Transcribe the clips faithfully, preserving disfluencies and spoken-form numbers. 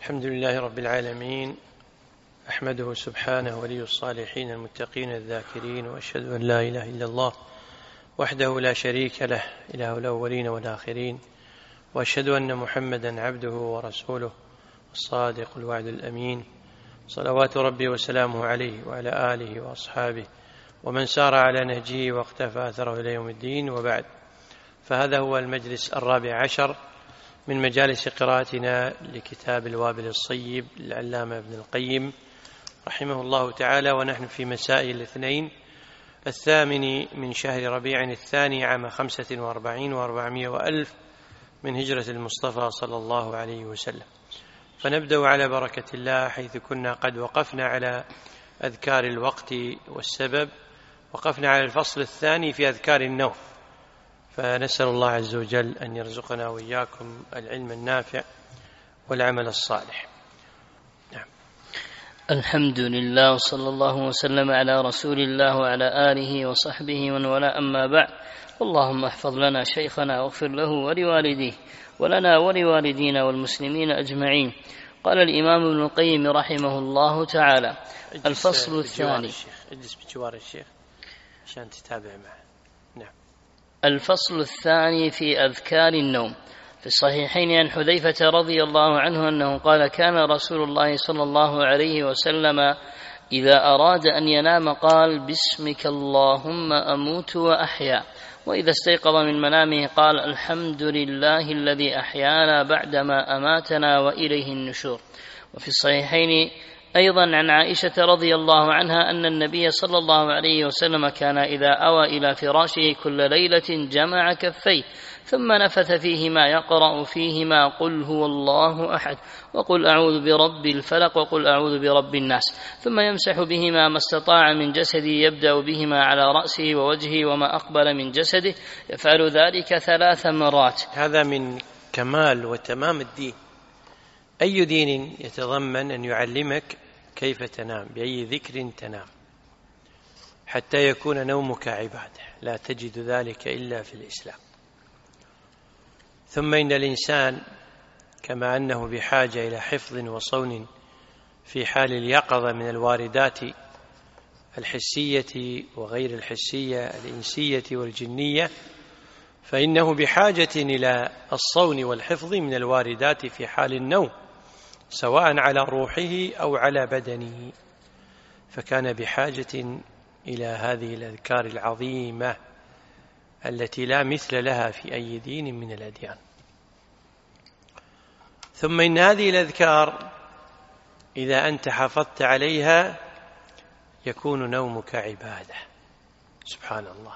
الحمد لله رب العالمين، أحمده سبحانه ولي الصالحين المتقين الذاكرين، وأشهد أن لا إله إلا الله وحده لا شريك له إله الأولين والآخرين، وأشهد أن محمدا عبده ورسوله الصادق الوعد الأمين، صلوات ربي وسلامه عليه وعلى آله وأصحابه ومن سار على نهجه واقتفى أثره إلى يوم الدين. وبعد، فهذا هو المجلس الرابع عشر من مجالس قراءتنا لكتاب الوابل الصيب للعلامة ابن القيم رحمه الله تعالى، ونحن في مساء الاثنين الثامن من شهر ربيع الثاني عام خمسة وأربعين وأربعمائة وألف من هجرة المصطفى صلى الله عليه وسلم. فنبدأ على بركة الله حيث كنا قد وقفنا على أذكار الوقت والسبب، وقفنا على الفصل الثاني في أذكار النوم، فنسأل الله عز وجل أن يرزقنا وإياكم العلم النافع والعمل الصالح. نعم. الحمد لله وصلى الله وسلم على رسول الله وعلى آله وصحبه من ولا، أما بعد، اللهم احفظ لنا شيخنا واغفر له ولوالديه ولنا ولوالدينا والمسلمين أجمعين. قال الإمام ابن القيم رحمه الله تعالى: الفصل الثاني. اجلس بجوار الشيخ عشان تتابع معه. نعم. الفصل الثاني في أذكار النوم. في الصحيحين عن حذيفة رضي الله عنه أنه قال: كان رسول الله صلى الله عليه وسلم إذا أراد أن ينام قال: باسمك اللهم أموت وأحيا. وإذا استيقظ من منامه قال: الحمد لله الذي أحيانا بعدما أماتنا وإليه النشور. وفي الصحيحين أيضا عن عائشة رضي الله عنها أن النبي صلى الله عليه وسلم كان إذا أوى إلى فراشه كل ليلة جمع كفيه ثم نفث فيهما يقرأ فيهما قل هو الله أحد وقل أعوذ برب الفلق وقل أعوذ برب الناس، ثم يمسح بهما ما استطاع من جسده، يبدأ بهما على رأسه ووجهه وما أقبل من جسده، يفعل ذلك ثلاث مرات. هذا من كمال وتمام الدين. أي دين يتضمن أن يعلمك كيف تنام، بأي ذكر تنام، حتى يكون نومك عبادة، لا تجد ذلك إلا في الإسلام. ثم إن الإنسان كما أنه بحاجة إلى حفظ وصون في حال اليقظة من الواردات الحسية وغير الحسية الإنسية والجنية، فإنه بحاجة إلى الصون والحفظ من الواردات في حال النوم، سواء على روحه أو على بدنه. فكان بحاجة إلى هذه الأذكار العظيمة التي لا مثل لها في أي دين من الأديان. ثم إن هذه الأذكار إذا أنت حافظت عليها يكون نومك عبادة. سبحان الله،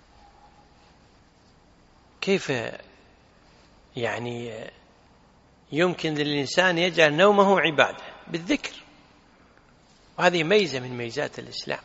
كيف يعني يمكن للإنسان يجعل نومه عبادة بالذكر؟ وهذه ميزة من ميزات الإسلام.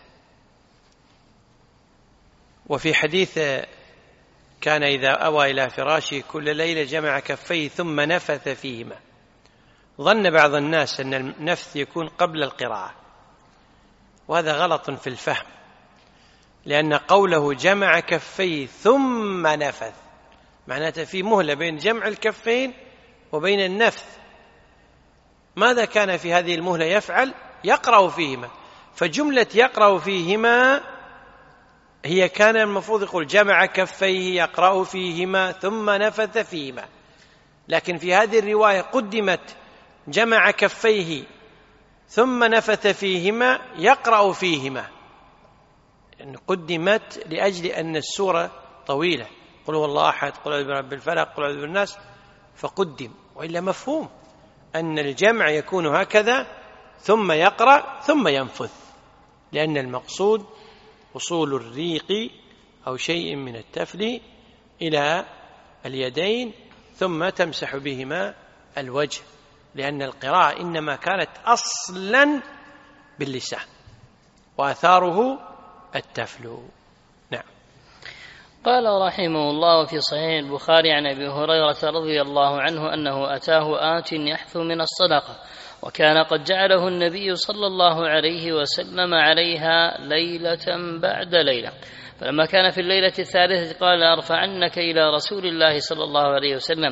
وفي حديث كان إذا أوى إلى فراشه كل ليلة جمع كفيه ثم نفث فيهما، ظن بعض الناس أن النفث يكون قبل القراءة، وهذا غلط في الفهم، لأن قوله جمع كفيه ثم نفث معناته في مهلة بين جمع الكفين وبين النفث. ماذا كان في هذه المهلة يفعل؟ يقرأ فيهما، فجملة يقرأ فيهما هي كان المفروض يقول جمع كفيه يقرأ فيهما ثم نفث فيهما، لكن في هذه الرواية قدمت جمع كفيه ثم نفث فيهما يقرأ فيهما، يعني قدمت لأجل أن السورة طويلة، قل هو الله أحد قل أعوذ برب الفلق قل أعوذ بالناس، فقدم. وإلا مفهوم أن الجمع يكون هكذا، ثم يقرأ ثم ينفث، لأن المقصود وصول الريق أو شيء من التفل إلى اليدين ثم تمسح بهما الوجه، لأن القراءة إنما كانت أصلا باللسان وآثاره التفل. نعم. قال رحمه الله في صحيح البخاري عن أبي هريرة رضي الله عنه أنه أتاه آت يحثو من الصدقة، وكان قد جعله النبي صلى الله عليه وسلم عليها ليلة بعد ليلة، فلما كان في الليلة الثالثة قال: أرفعنك إلى رسول الله صلى الله عليه وسلم.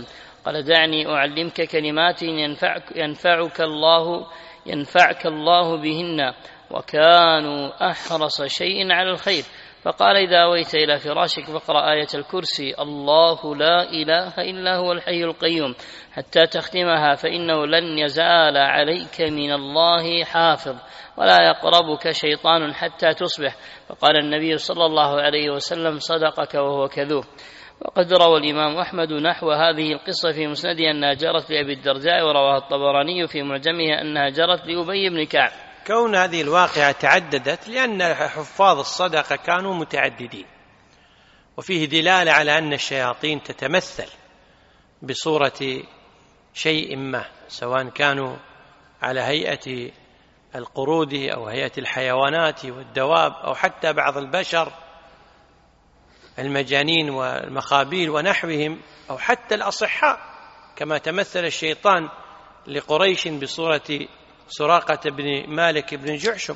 قال دعني أعلمك كلمات ينفعك, ينفعك الله ينفعك الله بهن، وكانوا أحرص شيء على الخير. فقال إذا أويت إلى فراشك فاقرأ آية الكرسي الله لا إله إلا هو الحي القيوم حتى تختمها، فإنه لن يزال عليك من الله حافظ ولا يقربك شيطان حتى تصبح. فقال النبي صلى الله عليه وسلم صدقك وهو كذوب. وقد روى الإمام أحمد نحو هذه القصة في مسنده أنها جرت لأبي الدرداء، ورواه الطبراني في معجمه أنها جرت لأبي بن كعب. كون هذه الواقعة تعددت لأن حفاظ الصدقة كانوا متعددين، وفيه دلالة على أن الشياطين تتمثل بصورة شيء ما، سواء كانوا على هيئة القرود أو هيئة الحيوانات والدواب أو حتى بعض البشر المجانين والمخابيل ونحوهم، أو حتى الأصحاء كما تمثل الشيطان لقريش بصورة سراقة بن مالك بن جعشم،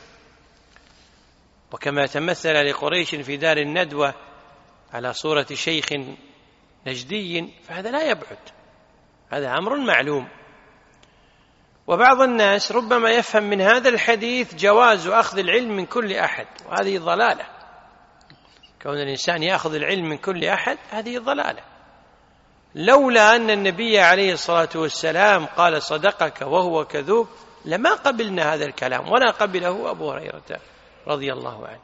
وكما تمثل لقريش في دار الندوة على صورة شيخ نجدي، فهذا لا يبعد، هذا أمر معلوم. وبعض الناس ربما يفهم من هذا الحديث جواز أخذ العلم من كل أحد، وهذه ضلالة. كون الإنسان يأخذ العلم من كل أحد هذه ضلالة، لولا أن النبي عليه الصلاة والسلام قال صدقك وهو كذوب لما قبلنا هذا الكلام ولا قبله أبو هريرة رضي الله عنه.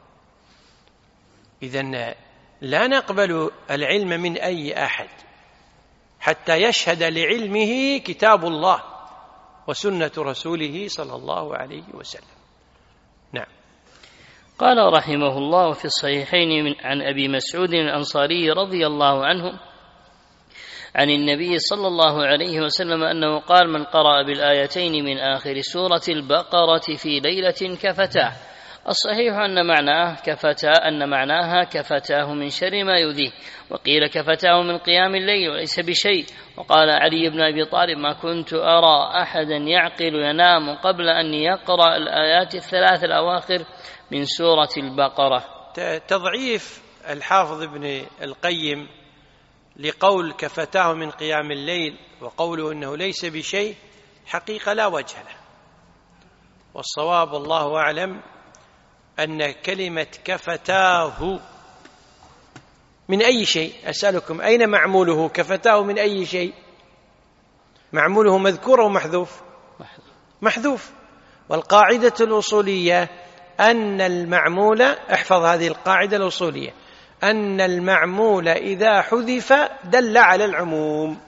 إذن لا نقبل العلم من أي أحد حتى يشهد لعلمه كتاب الله وسنة رسوله صلى الله عليه وسلم. نعم. قال رحمه الله في الصحيحين من عن أبي مسعود الأنصاري رضي الله عنه عن النبي صلى الله عليه وسلم أنه قال من قرأ بالآيتين من آخر سورة البقرة في ليلة كفتاه. الصحيح أن معناه كفتا أن معناها كفتاه من شر ما يؤذيه، وقيل كفتاه من قيام الليل وليس بشيء. وقال علي بن أبي طالب ما كنت أرى أحدا يعقل ينام قبل أن يقرأ الآيات الثلاث الأواخر من سورة البقرة. تضعيف الحافظ ابن القيم لقول كفتاه من قيام الليل وقوله إنه ليس بشيء حقيقة لا وجه له، والصواب والله أعلم أن كلمة كفتاه من أي شيء، أسألكم أين معموله؟ كفتاه من أي شيء؟ معموله مذكور أو محذوف؟ محذوف. والقاعدة الأصولية أن المعمول، احفظ هذه القاعدة الأصولية، أن المعمول إذا حذف دل على العموم.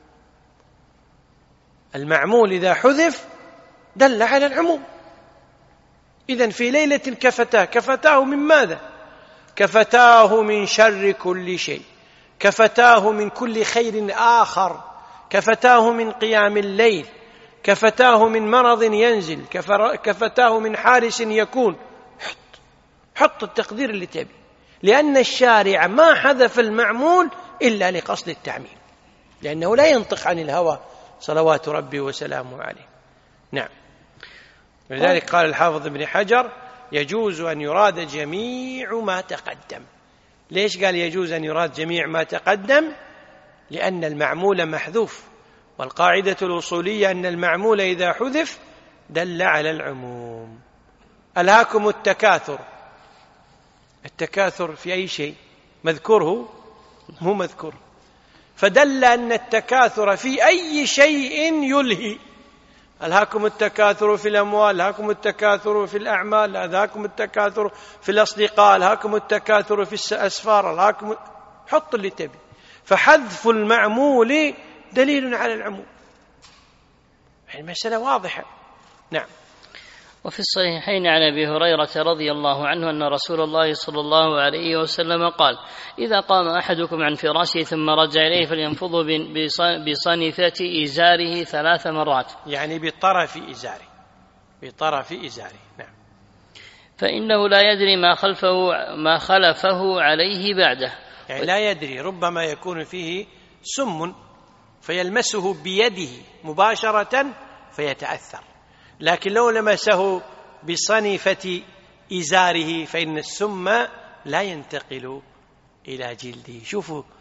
المعمول إذا حذف دل على العموم. إذن في ليلة كفتاه، كفتاه من ماذا؟ كفتاه من شر كل شيء، كفتاه من كل خير آخر، كفتاه من قيام الليل، كفتاه من مرض ينزل، كفتاه من حارس يكون. حط حط التقدير اللي تبي، لأن الشارع ما حذف المعمول إلا لقصد التعميم، لأنه لا ينطق عن الهوى صلوات ربي وسلامه عليه. نعم. لذلك قال الحافظ ابن حجر يجوز أن يراد جميع ما تقدم. ليش قال يجوز أن يراد جميع ما تقدم؟ لأن المعمول محذوف، والقاعدة الأصولية أن المعمول إذا حذف دل على العموم. ألهاكم التكاثر، التكاثر في أي شيء؟ مذكوره مو مذكور، فدل أن التكاثر في أي شيء يلهي. ألهاكم التكاثر في الأموال، ألهاكم التكاثر في الأعمال، ألهاكم التكاثر في الأصدقاء، ألهاكم التكاثر في الأسفار، ألهاكم، حط اللي تبي. فحذف المعمول دليل على العموم، المسألة واضحة. نعم. وفي الصحيحين عن أبي هريرة رضي الله عنه أن رسول الله صلى الله عليه وسلم قال إذا قام أحدكم عن فراشه ثم رجع إليه فلينفض بصنفة إزاره ثلاث مرات، يعني بطرف إزاره، بطرف إزاره. نعم. فإنه لا يدري ما خلفه ما خلفه عليه بعده، يعني لا يدري، ربما يكون فيه سم فيلمسه بيده مباشرة فيتأثر، لكن لو لمسه بصنفة إزاره فإن السم لا ينتقل إلى جلده. شوفوا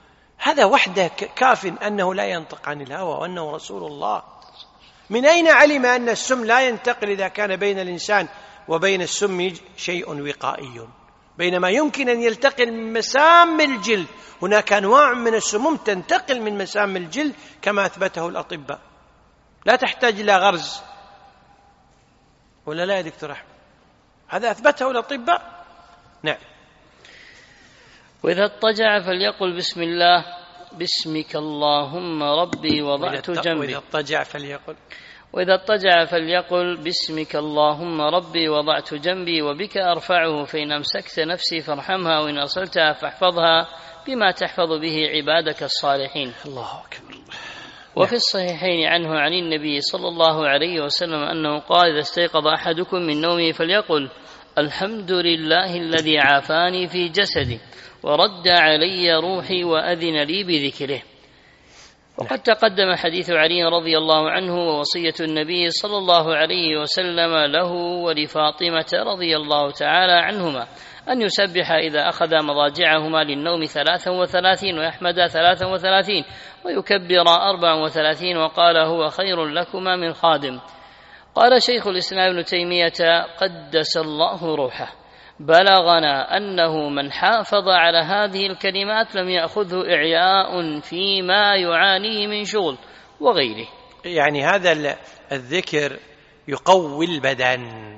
هذا وحده كاف أنه لا ينطق عن الهوى وأنه رسول الله. من أين علم أن السم لا ينتقل إذا كان بين الإنسان وبين السم شيء وقائي، بينما يمكن أن يلتقل من مسام الجلد؟ هناك أنواع من السموم تنتقل من مسام الجلد كما أثبته الأطباء، لا تحتاج إلى غرز، ولا لا يا دكتور أحمد؟ هذا أثبته الأطباء. نعم. وإذا اضطجع فليقل بسم الله باسمك اللهم ربي وضعت جنبي. وإذا اضطجع فليقل وإذا اضطجع فليقل باسمك اللهم ربي وضعت جنبي وبك أرفعه، فإن أمسكت نفسي فارحمها وإن أرسلتها فاحفظها بما تحفظ به عبادك الصالحين. الله أكبر. وفي الصحيحين عنه عن النبي صلى الله عليه وسلم أنه قال: إذا استيقظ أحدكم من نومه فليقل الحمد لله الذي عافاني في جسدي ورد علي روحي وأذن لي بذكره. وقد تقدم حديث علي رضي الله عنه ووصية النبي صلى الله عليه وسلم له ولفاطمة رضي الله تعالى عنهما أن يسبح إذا أخذ مضاجعهما للنوم ثلاثا وثلاثين ويحمد ثلاثا وثلاثين ويكبر أربعا وثلاثين، وقال هو خير لكما من خادم. قال شيخ الإسلام ابن تيمية قدس الله روحه: بلغنا أنه من حافظ على هذه الكلمات لم يأخذه إعياء فيما يعانيه من شغل وغيره. يعني هذا الذكر يقوي البدن،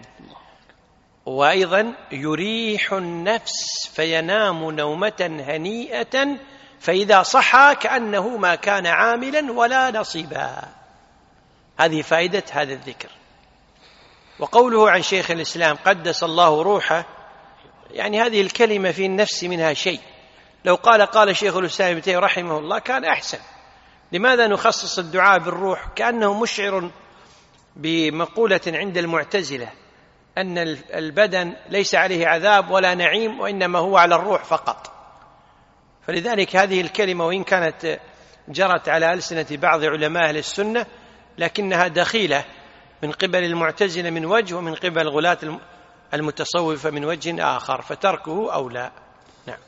وأيضا يريح النفس فينام نومة هنيئة، فإذا صحى كأنه ما كان عاملا ولا نصيبا. هذه فائدة هذا الذكر. وقوله عن شيخ الإسلام قدس الله روحه، يعني هذه الكلمة في النفس منها شيء. لو قال قال شيخ الإسلام ابن تيمية رحمه الله كان أحسن. لماذا نخصص الدعاء بالروح؟ كأنه مشعر بمقولة عند المعتزلة أن البدن ليس عليه عذاب ولا نعيم، وإنما هو على الروح فقط. فلذلك هذه الكلمة وإن كانت جرت على ألسنة بعض علماء أهل السنة، لكنها دخيلة من قبل المعتزلة من وجه، ومن قبل غلاة المتصوفة من وجه آخر، فتركه أولى. نعم.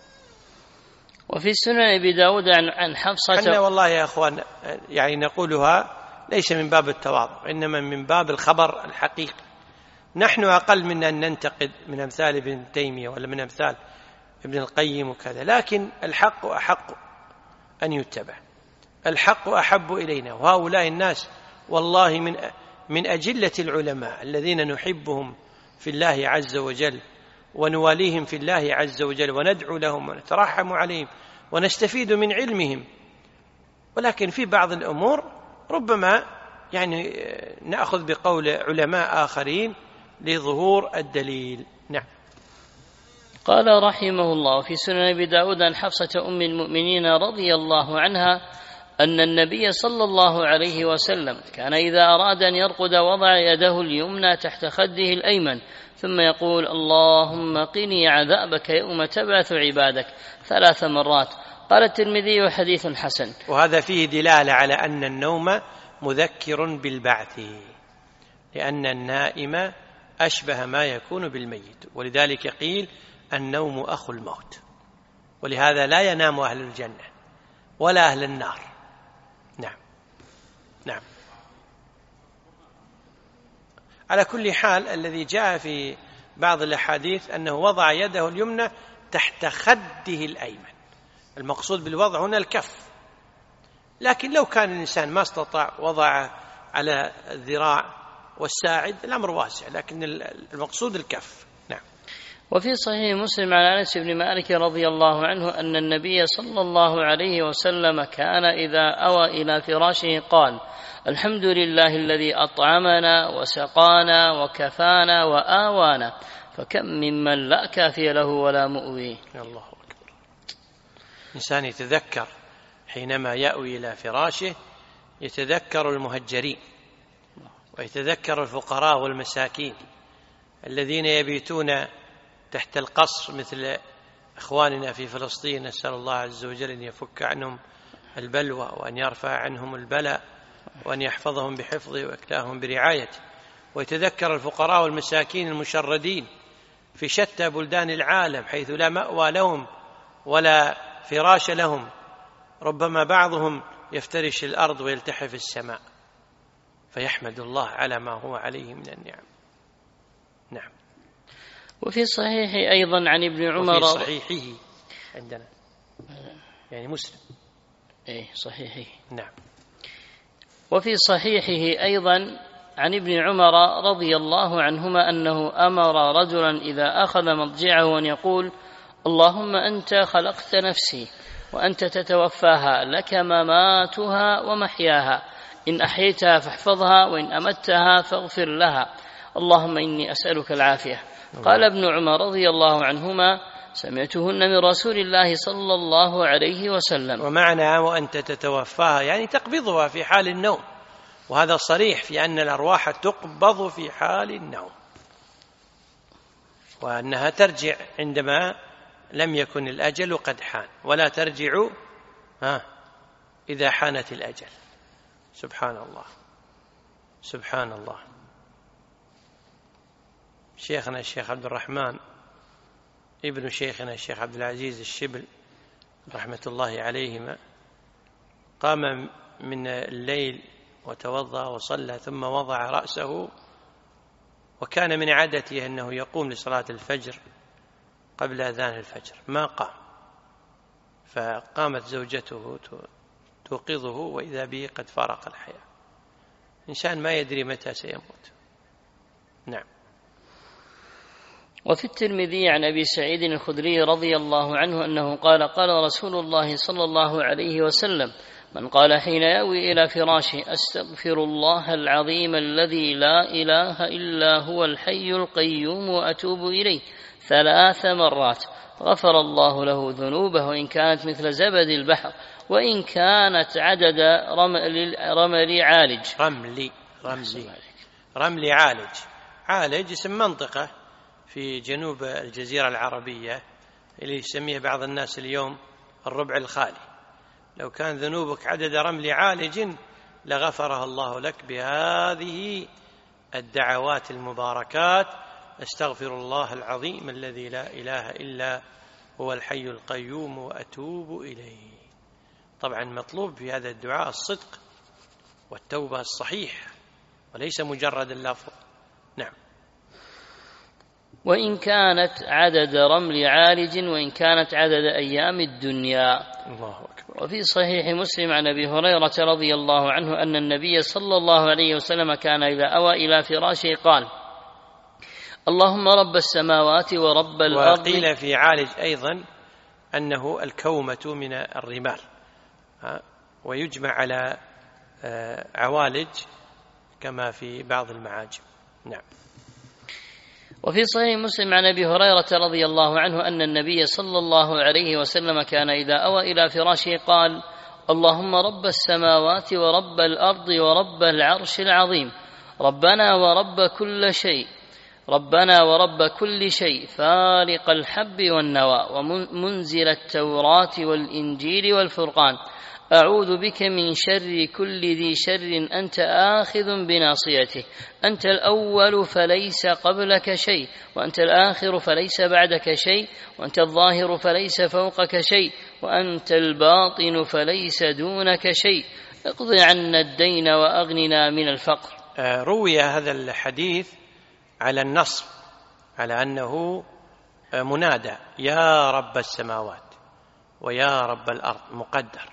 وفي سنن أبي داود عن حفصة، حنا والله يا أخوان يعني نقولها ليس من باب التواضع، إنما من باب الخبر الحقيقي. نحن أقل من أن ننتقد من أمثال ابن تيمية ولا من أمثال ابن القيم وكذا، لكن الحق أحق أن يتبع، الحق أحب إلينا. وهؤلاء الناس والله من من أجلة العلماء الذين نحبهم في الله عز وجل ونواليهم في الله عز وجل وندعو لهم ونترحم عليهم ونستفيد من علمهم، ولكن في بعض الأمور ربما يعني نأخذ بقول علماء آخرين لظهور الدليل. نعم. قال رحمه الله: في سنن أبي داود عن حفصة أم المؤمنين رضي الله عنها أن النبي صلى الله عليه وسلم كان إذا أراد أن يرقد وضع يده اليمنى تحت خده الأيمن ثم يقول اللهم قني عذابك يوم تبعث عبادك ثلاث مرات. قال الترمذي حديث حسن. وهذا فيه دلالة على أن النوم مذكر بالبعث، لأن النائم أشبه ما يكون بالميت، ولذلك قيل النوم أخو الموت، ولهذا لا ينام أهل الجنة ولا أهل النار. نعم. نعم. على كل حال الذي جاء في بعض الأحاديث أنه وضع يده اليمنى تحت خده الأيمن، المقصود بالوضع هنا الكف، لكن لو كان الإنسان ما استطاع وضع على الذراع والساعد الأمر واسع، لكن المقصود الكف. نعم. وفي صحيح مسلم عن أنس بن مالك رضي الله عنه أن النبي صلى الله عليه وسلم كان إذا أوى إلى فراشه قال الحمد لله الذي أطعمنا وسقانا وكفانا وآوانا، فكم ممن لا كافي له ولا مؤوي. الله أكبر. الإنسان يتذكر حينما يأوي إلى فراشه، يتذكر المهجرين ويتذكر الفقراء والمساكين الذين يبيتون تحت القصر مثل إخواننا في فلسطين. نسأل الله عز وجل أن يفك عنهم البلوى وأن يرفع عنهم البلاء وأن يحفظهم بحفظه ويكلاهم برعايته. ويتذكر الفقراء والمساكين المشردين في شتى بلدان العالم حيث لا مأوى لهم ولا فراش لهم، ربما بعضهم يفترش الأرض ويلتحف السماء فيحمد الله على ما هو عليه من النعم. نعم. وفي الصحيح أيضا عن ابن عمر، وفي صحيحه عندنا يعني مسلم، إيه صحيحه. نعم. وفي صحيحه أيضا عن ابن عمر رضي الله عنهما أنه أمر رجلا إذا أخذ مضجعه أن يقول: اللهم أنت خلقت نفسي وأنت تتوفاها، لك مماتها ومحياها، إن أحييتها فاحفظها وإن أمتها فاغفر لها، اللهم إني أسألك العافية. قال ابن عمر رضي الله عنهما: سمعتهن من رسول الله صلى الله عليه وسلم. ومعنى وأنت تتوفاها يعني تقبضها في حال النوم، وهذا صريح في أن الأرواح تقبض في حال النوم، وأنها ترجع عندما لم يكن الأجل قد حان، ولا ترجع ها إذا حانت الأجل. سبحان الله سبحان الله. شيخنا الشيخ عبد الرحمن ابن شيخنا الشيخ عبد العزيز الشبل رحمة الله عليهما قام من الليل وتوضأ وصلى ثم وضع رأسه، وكان من عادته أنه يقوم لصلاة الفجر قبل أذان الفجر، ما قام، فقامت زوجته توقظه وإذا به قد فارق الحياة. إنسان ما يدري متى سيموت. نعم. وفي الترمذي عن أبي سعيد الخدري رضي الله عنه أنه قال: قال رسول الله صلى الله عليه وسلم: من قال حين يأوي إلى فراشه: أستغفر الله العظيم الذي لا إله إلا هو الحي القيوم وأتوب إليه ثلاث مرات، غفر الله له ذنوبه وإن كانت مثل زبد البحر وإن كانت عدد رمل, رمل عالج. رملي رملي رملي عالج. عالج اسم منطقة في جنوب الجزيرة العربية اللي يسميه بعض الناس اليوم الربع الخالي. لو كان ذنوبك عدد رمل عالج لغفرها الله لك بهذه الدعوات المباركات: أستغفر الله العظيم الذي لا إله إلا هو الحي القيوم وأتوب إليه. طبعا مطلوب في هذا الدعاء الصدق والتوبة الصحيح وليس مجرد اللفظ. نعم. وإن كانت عدد رمل عالج وإن كانت عدد أيام الدنيا. الله أكبر. وفي صحيح مسلم عن أبي هريرة رضي الله عنه أن النبي صلى الله عليه وسلم كان إذا أوى إلى فراشه قال: اللهم رب السماوات ورب الأرض. وقيل في عالج أيضا أنه الكومة من الرمال، ويجمع على عوالج كما في بعض المعاجم. نعم. وفي صحيح مسلم عن أبي هريرة رضي الله عنه أن النبي صلى الله عليه وسلم كان إذا أوى إلى فراشه قال: اللهم رب السماوات ورب الأرض ورب العرش العظيم، ربنا ورب كل شيء، ربنا ورب كل شيء، فالق الحب والنوى، ومنزل التوراة والإنجيل والفرقان، أعوذ بك من شر كل ذي شر أنت آخذ بناصيته، أنت الأول فليس قبلك شيء، وأنت الآخر فليس بعدك شيء، وأنت الظاهر فليس فوقك شيء، وأنت الباطن فليس دونك شيء، اقض عنا الدين وأغننا من الفقر. روي هذا الحديث على النصب، على أنه منادى يا رب السماوات ويا رب الأرض مقدر،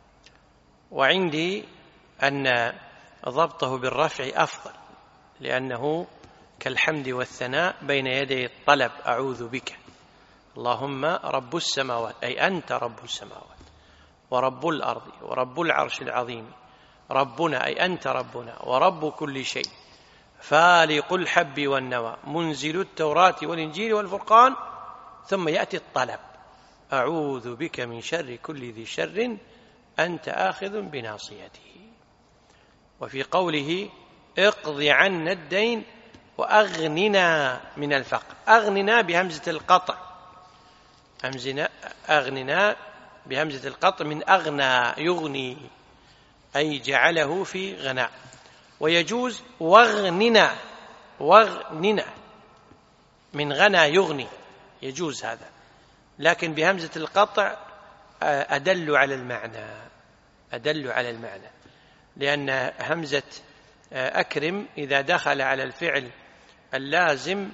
وعندي أن ضبطه بالرفع أفضل، لأنه كالحمد والثناء بين يدي الطلب: أعوذ بك اللهم رب السماوات، أي أنت رب السماوات، ورب الأرض ورب العرش العظيم، ربنا أي أنت ربنا ورب كل شيء، فالق الحب والنوى، منزل التوراة والإنجيل والفرقان. ثم يأتي الطلب: أعوذ بك من شر كل ذي شر أنت آخذ بناصيته. وفي قوله: اقض عنا الدين وأغننا من الفقر، أغننا بهمزة القطع، همزنا أغننا بهمزة القطع من أغنى يغني، أي جعله في غناء. ويجوز واغننا، واغننا من غنى يغني، يجوز هذا، لكن بهمزة القطع أدل على المعنى أدل على المعنى لأن همزة أكرم إذا دخل على الفعل اللازم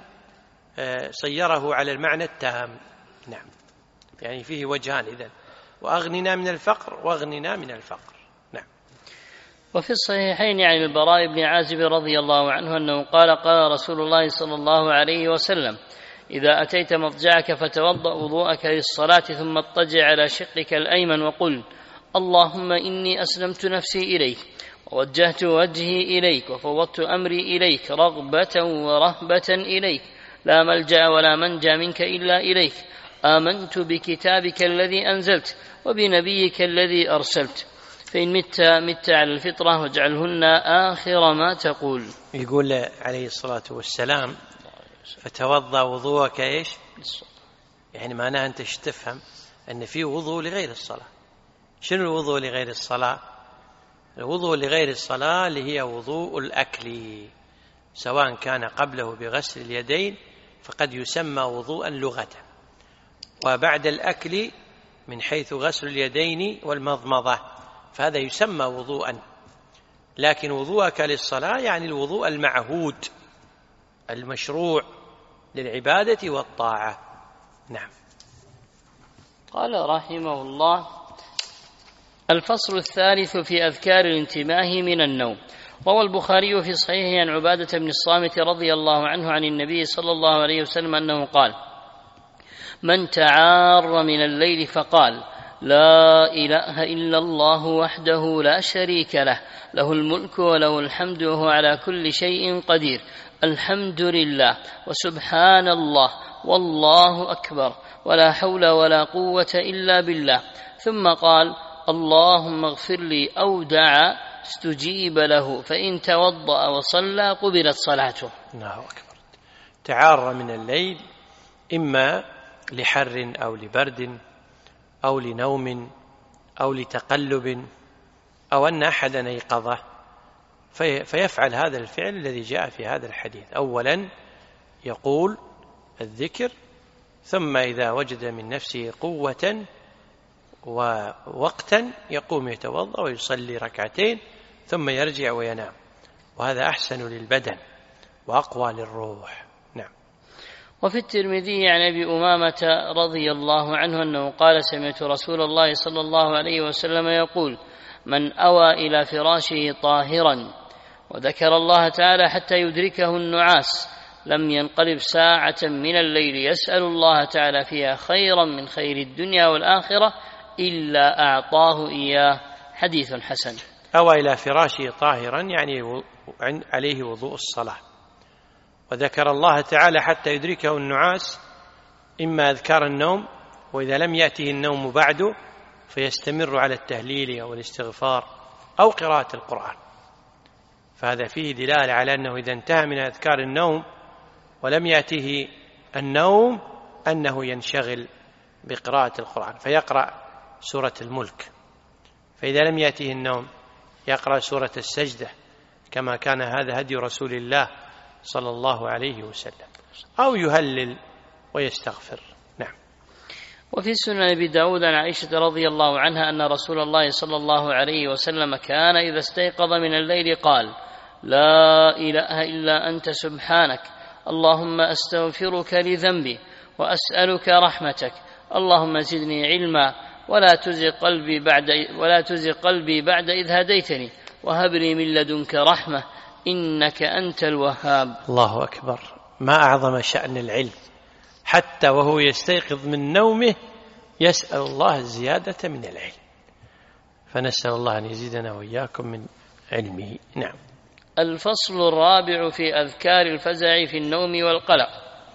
صيره على المعنى التام. نعم، يعني فيه وجهان إذن، وأغننا من الفقر واغننا من الفقر. نعم. وفي الصحيحين عن البراء بن عازب رضي الله عنه أنه قال قال رسول الله صلى الله عليه وسلم: إذا أتيت مضجعك فتوضأ وضوءك للصلاة ثم اضطجع على شقك الأيمن وقل: اللهم إني أسلمت نفسي إليك ووجهت وجهي إليك وفوضت أمري إليك رغبة ورهبة إليك، لا ملجأ ولا منجا منك إلا إليك، آمنت بكتابك الذي أنزلت وبنبيك الذي أرسلت، فإن مت مت على الفطرة واجعلهن آخر ما تقول. يقول عليه الصلاة والسلام: فتوضأ وضوءك إيش؟ يعني معناها أنت تفهم أن في وضوء لغير الصلاة. شنو الوضوء لغير الصلاة؟ الوضوء لغير الصلاة اللي هي وضوء الأكل، سواء كان قبله بغسل اليدين فقد يسمى وضوءا لغة، وبعد الأكل من حيث غسل اليدين والمضمضة فهذا يسمى وضوءا. لكن وضوءك للصلاة يعني الوضوء المعهود المشروع للعبادة والطاعة. نعم. قال رحمه الله: الفصل الثالث في أذكار الانتباه من النوم. روى البخاري في صحيحه عن عبادة بن الصامت رضي الله عنه عن النبي صلى الله عليه وسلم أنه قال: من تعار من الليل فقال: لا إله إلا الله وحده لا شريك له، له الملك وله الحمد وهو على كل شيء قدير، الحمد لله وسبحان الله والله أكبر ولا حول ولا قوة إلا بالله، ثم قال: اللهم اغفر لي، أو دعا استجيب له، فإن توضأ وصلى قبلت صلاته. الله أكبر. تعار من الليل إما لحر أو لبرد أو لنوم أو لتقلب أو أن أحدا أيقظه فيفعل هذا الفعل الذي جاء في هذا الحديث. أولا يقول الذكر، ثم إذا وجد من نفسه قوة ووقتا يقوم يتوضأ ويصلي ركعتين ثم يرجع وينام، وهذا أحسن للبدن وأقوى للروح. نعم. وفي الترمذي عن أبي أمامة رضي الله عنه أنه قال: سمعت رسول الله صلى الله عليه وسلم يقول: من أوى إلى فراشه طاهرا وذكر الله تعالى حتى يدركه النعاس لم ينقلب ساعة من الليل يسأل الله تعالى فيها خيرا من خير الدنيا والآخرة إلا أعطاه إياه. حديث حسن. أوى إلى فراشه طاهرا يعني عليه وضوء الصلاة، وذكر الله تعالى حتى يدركه النعاس، إما أذكار النوم، وإذا لم يأته النوم بعده فيستمر على التهليل أو الاستغفار أو قراءة القرآن. فهذا فيه دلالة على أنه إذا انتهى من أذكار النوم ولم يأته النوم أنه ينشغل بقراءة القرآن فيقرأ سورة الملك، فإذا لم يأته النوم يقرأ سورة السجدة كما كان هذا هدي رسول الله صلى الله عليه وسلم، أو يهلل ويستغفر. نعم. وفي سنن أبي داود عن عائشة رضي الله عنها أن رسول الله صلى الله عليه وسلم كان إذا استيقظ من الليل قال: لا إله إلا أنت سبحانك، اللهم أستغفرك لذنبي وأسألك رحمتك، اللهم زدني علما ولا تزغ قلبي بعد ولا تزغ قلبي بعد إذ هديتني وهب لي من لدنك رحمة إنك أنت الوهاب. الله أكبر. ما أعظم شأن العلم، حتى وهو يستيقظ من نومه يسأل الله الزيادة من العلم، فنسأل الله أن يزيدنا وإياكم من علمه. نعم. الفصل الرابع في أذكار الفزع في النوم والقلق.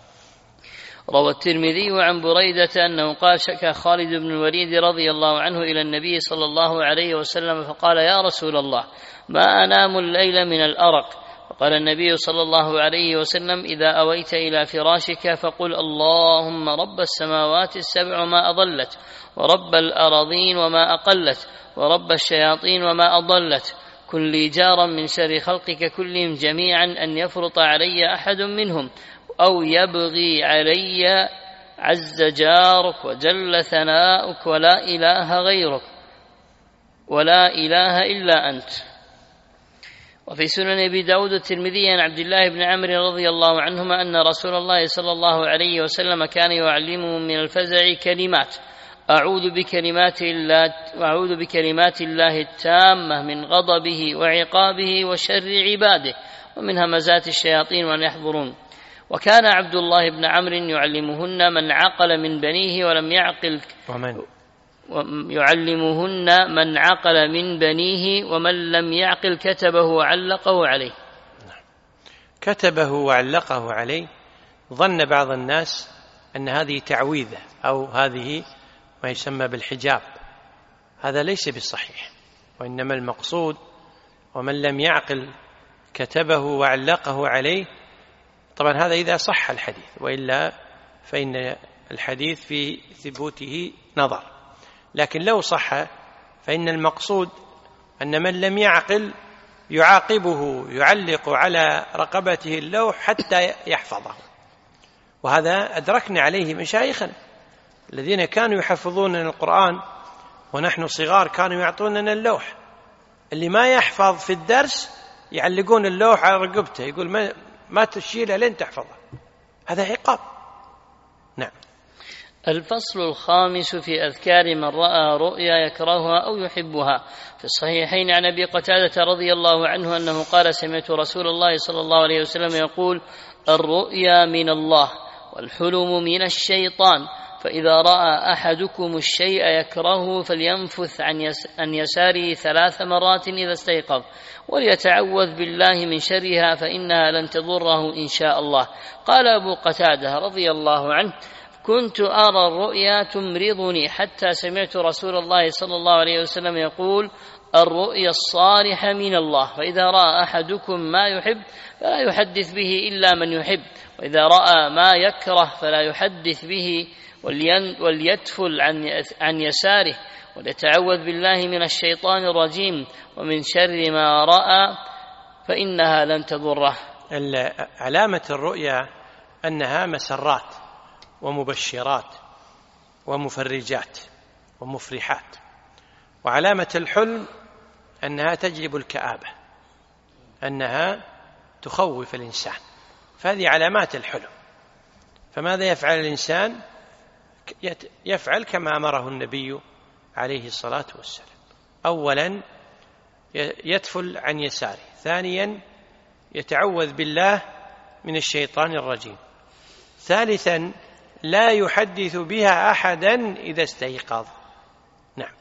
روى الترمذي عن بريدة أنه قال: شكى خالد بن الوليد رضي الله عنه إلى النبي صلى الله عليه وسلم فقال: يا رسول الله، ما أنام الليل من الأرق. فقال النبي صلى الله عليه وسلم: إذا أويت إلى فراشك فقل: اللهم رب السماوات السبع وما أضلت، ورب الأراضين وما أقلت، ورب الشياطين وما أضلت، كن لي جارا من شر خلقك كلهم جميعا أن يفرط علي أحد منهم أو يبغي علي عز جارك وجل ثناؤك ولا إله غيرك ولا إله إلا أنت. وفي سنن أبي داود الترمذي عن عبد الله بن عمرو رضي الله عنهما أن رسول الله صلى الله عليه وسلم كان يعلمهم من الفزع كلمات: أعوذ بكلمات الله وأعوذ بكلمات الله التامة من غضبه وعقابه وشر عباده ومن همزات الشياطين وأن يحضرون. وكان عبد الله بن عمرو يعلمهن من عقل من بنيه ولم يعقل ومن يعلمهن من عقل من بنيه ومن لم يعقل كتبه وعلقه عليه. كتبه وعلقه عليه. ظن بعض الناس أن هذه تعويذة أو هذه ما يسمى بالحجاب. هذا ليس بالصحيح، وإنما المقصود ومن لم يعقل كتبه وعلقه عليه. طبعا هذا إذا صح الحديث، وإلا فإن الحديث في ثبوته نظر. لكن لو صح فإن المقصود أن من لم يعقل يعاقبه يعلق على رقبته اللوح حتى يحفظه. وهذا أدركنا عليه مشايخنا الذين كانوا يحفظون القرآن ونحن صغار، كانوا يعطوننا اللوح. اللي ما يحفظ في الدرس يعلقون اللوح على رقبته، يقول ما, ما تشيلها لين تحفظها. هذا عقاب. نعم. الفصل الخامس في أذكار من رأى رؤيا يكرهها أو يحبها. في الصحيحين عن أبي قتادة رضي الله عنه أنه قال: سمعت رسول الله صلى الله عليه وسلم يقول: الرؤيا من الله والحلم من الشيطان، فإذا رأى أحدكم الشيء يكرهه فلينفث عن يساره ثلاث مرات إذا استيقظ، وليتعوذ بالله من شرها فإنها لن تضره إن شاء الله. قال أبو قتادة رضي الله عنه: كنت أرى الرؤيا تمرضني حتى سمعت رسول الله صلى الله عليه وسلم يقول: الرؤيا الصالحة من الله، فإذا رأى أحدكم ما يحب فلا يحدث به إلا من يحب، وإذا رأى ما يكره فلا يحدث به وليتفل عن يساره، وليتعوذ بالله من الشيطان الرجيم ومن شر ما رأى فإنها لن تضره. علامة الرؤيا أنها مسرات ومبشرات ومفرجات ومفرحات، وعلامة الحلم أنها تجلب الكآبة، أنها تخوف الإنسان. فهذه علامات الحلم. فماذا يفعل الإنسان؟ يفعل كما أمره النبي عليه الصلاة والسلام. أولا يتفل عن يساره، ثانيا يتعوذ بالله من الشيطان الرجيم، ثالثا لا يحدث بها أحدا إذا استيقظ. نعم.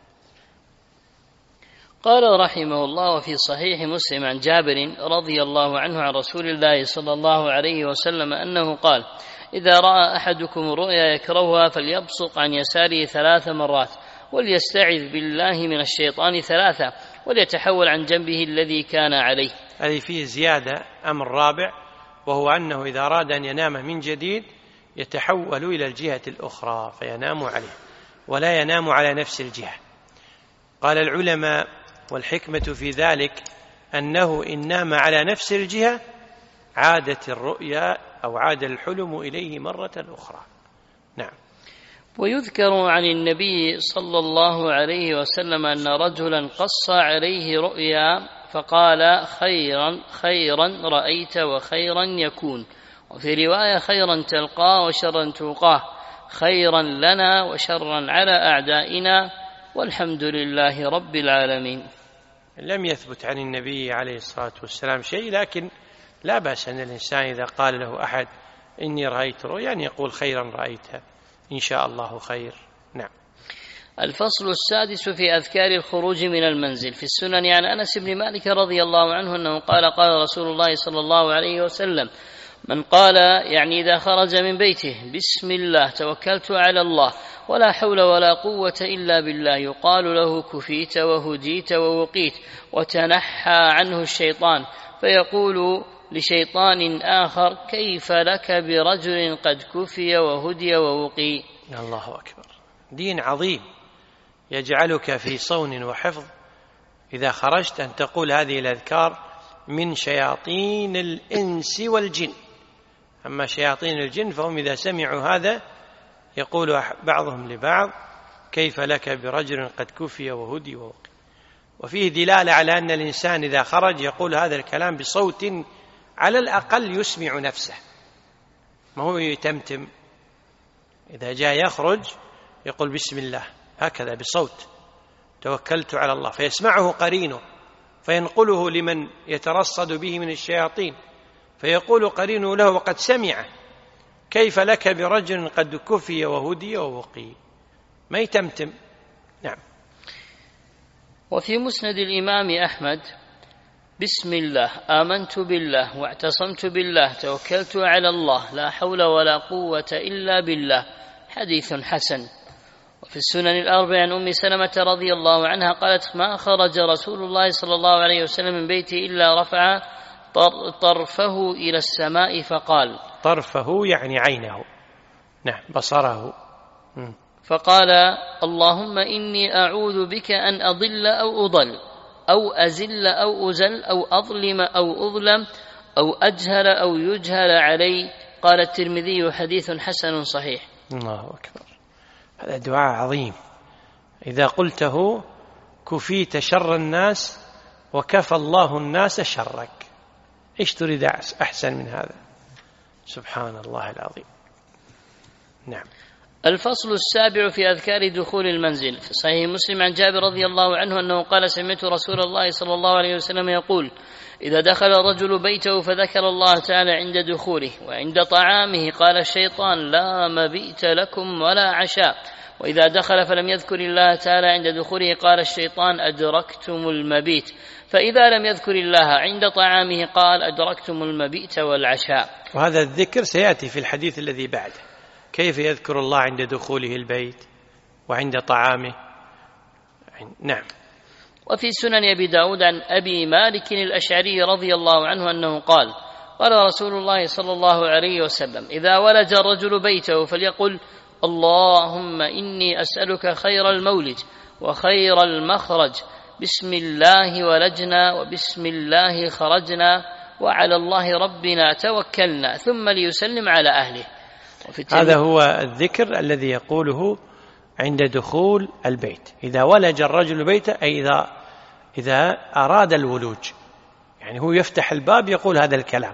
قال رحمه الله: وفي صحيح مسلم عن جابر رضي الله عنه عن رسول الله صلى الله عليه وسلم أنه قال: إذا رأى أحدكم رؤيا يكرهها فليبصق عن يساره ثلاث مرات، وليستعذ بالله من الشيطان ثلاثة، وليتحول عن جنبه الذي كان عليه. هذه فيه زيادة، أمر رابع، وهو أنه إذا أراد أن ينام من جديد يتحول إلى الجهة الأخرى فينام عليه، ولا ينام على نفس الجهة. قال العلماء: والحكمة في ذلك أنه إن نام على نفس الجهة عادت الرؤيا أو عاد الحلم إليه مرة أخرى. نعم. ويذكر عن النبي صلى الله عليه وسلم أن رجلا قص عليه رؤيا فقال: خيرا خيرا رأيت وخيرا يكون، وفي رواية: خيرا تلقاه وشرا توقاه، خيرا لنا وشرا على أعدائنا، والحمد لله رب العالمين. لم يثبت عن النبي عليه الصلاة والسلام شيء، لكن لا بأس أن الإنسان إذا قال له أحد إني رأيت رؤيا أن يقول خيرا رأيتها، إن شاء الله خير. نعم. الفصل السادس في أذكار الخروج من المنزل. في السنن عن أنس بن مالك رضي الله عنه أنه قال: قال رسول الله صلى الله عليه وسلم: من قال يعني إذا خرج من بيته: بسم الله توكلت على الله ولا حول ولا قوة إلا بالله، يقال له: كفيت وهديت ووقيت، وتنحى عنه الشيطان، فيقول لشيطان آخر: كيف لك برجل قد كفي وهدي ووقي. الله أكبر. دين عظيم يجعلك في صون وحفظ إذا خرجت أن تقول هذه الأذكار من شياطين الإنس والجن. أما شياطين الجن فهم إذا سمعوا هذا يقول بعضهم لبعض: كيف لك برجل قد كفي وهدي ووقي. وفيه دلالة على أن الإنسان إذا خرج يقول هذا الكلام بصوت على الأقل يسمع نفسه، ما هو يتمتم. إذا جاء يخرج يقول بسم الله هكذا بصوت، توكلت على الله، فيسمعه قرينه فينقله لمن يترصد به من الشياطين، فيقول قرينه له وقد سمع: كيف لك برجل قد كفي وهدي ووقي. ما يتمتم. نعم. وفي مسند الإمام أحمد: بسم الله، آمنت بالله واعتصمت بالله، توكلت على الله، لا حول ولا قوة إلا بالله، حديث حسن. وفي السنن الأربع عن أم سلمة رضي الله عنها قالت: ما خرج رسول الله صلى الله عليه وسلم من بيته إلا رفع طرفه إلى السماء فقال. طرفه يعني عينه، نعم، بصره. م. فقال: اللهم إني أعوذ بك أن أضل أو أضل أو أزل أو أزل أو أظلم أو أظلم أو أجهل أو يجهل علي. قال الترمذي: حديث حسن صحيح. الله أكبر. هذا دعاء عظيم، إذا قلته كفيت شر الناس وكفى الله الناس شرك. إيش تريد أحسن من هذا؟ سبحان الله العظيم. نعم. الفصل السابع في أذكار دخول المنزل. في صحيح مسلم عن جابر رضي الله عنه أنه قال: سمعت رسول الله صلى الله عليه وسلم يقول: إذا دخل الرجل بيته فذكر الله تعالى عند دخوله وعند طعامه قال الشيطان: لا مبيت لكم ولا عشاء. وإذا دخل فلم يذكر الله تعالى عند دخوله قال الشيطان: أدركتم المبيت. فإذا لم يذكر الله عند طعامه قال: أدركتم المبيت والعشاء. وهذا الذكر سيأتي في الحديث الذي بعده، كيف يذكر الله عند دخوله البيت وعند طعامه. نعم. وفي سنن أبي داود عن أبي مالك الأشعري رضي الله عنه أنه قال: قال رسول الله صلى الله عليه وسلم: إذا ولج الرجل بيته فليقل: اللهم إني أسألك خير المولج وخير المخرج، بسم الله ولجنا وبسم الله خرجنا وعلى الله ربنا توكلنا، ثم ليسلم على أهله. هذا هو الذكر الذي يقوله عند دخول البيت. إذا ولج الرجل بيته، أي إذا إذا أراد الولوج، يعني هو يفتح الباب يقول هذا الكلام،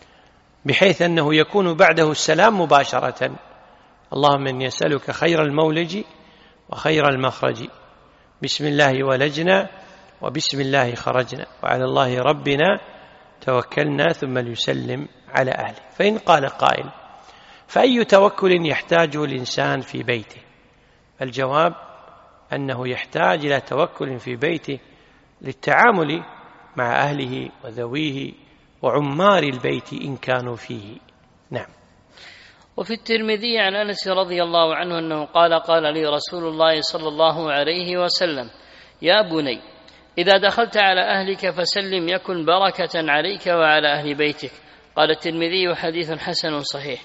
بحيث أنه يكون بعده السلام مباشرة: اللهم إني أسألك خير المولج وخير المخرج، بسم الله ولجنا وبسم الله خرجنا وعلى الله ربنا توكلنا، ثم ليسلم على أهله. فإن قال قائل: فأي توكل يحتاجه الإنسان في بيته؟ الجواب أنه يحتاج إلى توكل في بيته للتعامل مع أهله وذويه وعمار البيت إن كانوا فيه. نعم. وفي الترمذي عن أنس رضي الله عنه أنه قال: قال لي رسول الله صلى الله عليه وسلم: يا بني، إذا دخلت على أهلك فسلم يكن بركة عليك وعلى أهل بيتك. قال الترمذي: حديث حسن صحيح.